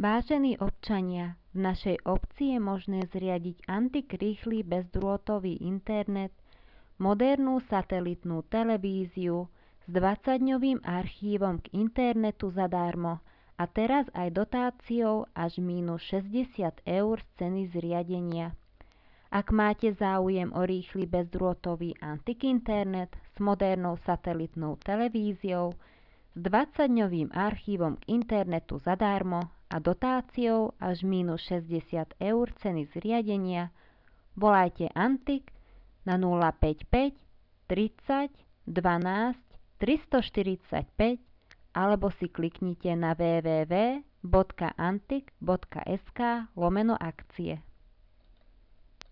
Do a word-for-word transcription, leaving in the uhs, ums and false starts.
Vážení občania, v našej obci je možné zriadiť Antik rýchly bezdrôtový internet, modernú satelitnú televíziu s dvadsaťdňovým archívom k internetu zadarmo a teraz aj dotáciou až mínus šesťdesiat eur z ceny zriadenia. Ak máte záujem o rýchly bezdrôtový Antik internet s modernou satelitnou televíziou, s dvadsaťdňovým archívom k internetu zadarmo a dotáciou až mínus šesťdesiat eur ceny zriadenia, volajte Antik na nula päť päť tridsať dvanásť tristoštyridsaťpäť alebo si kliknite na w w w bodka antik bodka es ka lomeno akcie.